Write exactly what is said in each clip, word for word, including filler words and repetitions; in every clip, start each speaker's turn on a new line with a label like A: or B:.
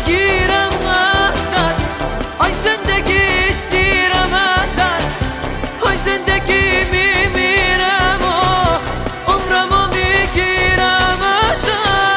A: میگیرم ازت، آی زندگی سیرم ازت، آی زندگی میمیرم و عمرمو میگیرم ازت.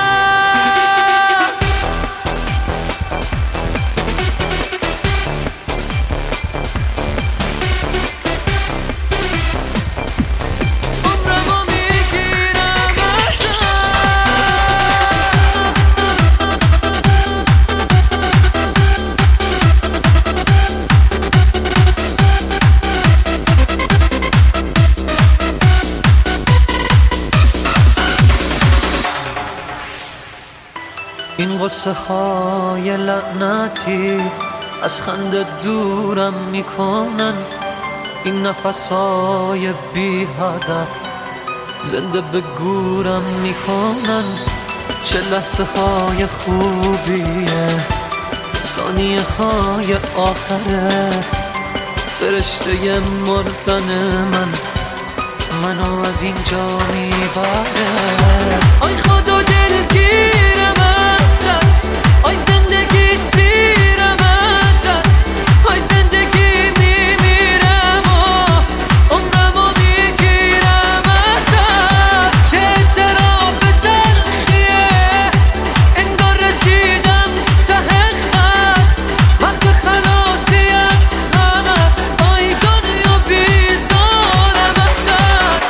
A: این قصه های لعنتی از خنده دورم میکنن، این نفس های بی هدف زنده به گورم میکنن. چه لحظه های خوبیه، ثانیه های آخره، فرشته مردن من منو از اینجا میبره. آی خدا دلگیرم ازت، آی زندگی سیرم ازت، آی زندگی میمیرم و عمرمو میگیرم ازت. چه اعتراف تلخیه، انگار رسیدم ته خط، وقت خلاصی از غم است، آی دنیا بیزارم ازت.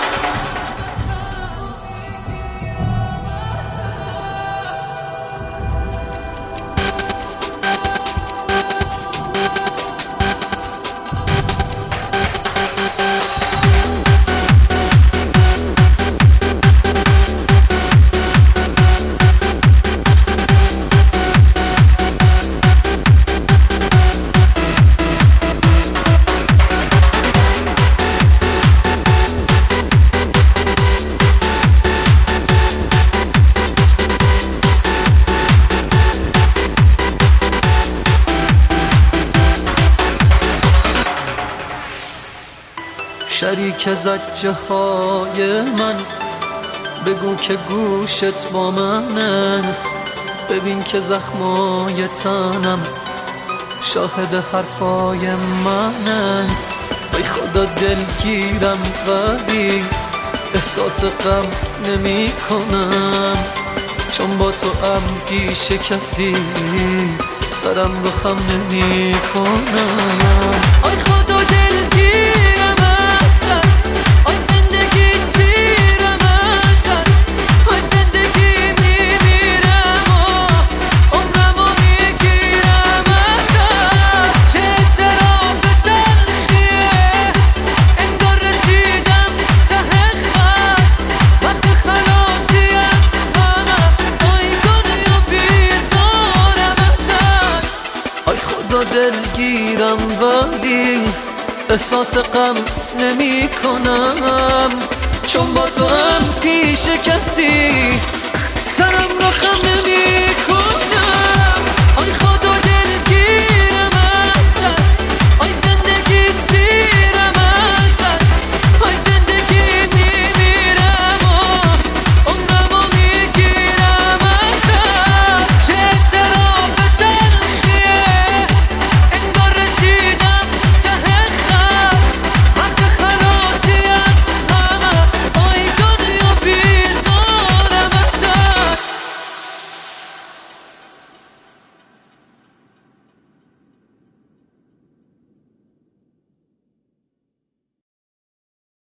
A: شریک زجه های من، بگو که گوشت با منه، ببین که زخمای تنم شاهد حرفای منن. ای خدا دلگیرم ولی احساس غم نمی کنم، چون با تو هم پیش کسی سرم رو خم نمی کنم. آی خدا دلگیرم ازت، آی زندگی سیرم ازت، آی زندگی میمیرم و عمرمو میگیرم ازت. چه اعتراف تلخیه، انگار رسیدم ته خط، وقت خلاصی از غم است، آی دنیا بیزارم ازت. آی خدا دلگیرم ولی احساس غم نمی کنم، چون با تو هم پیش کسی سرم رو خم نمی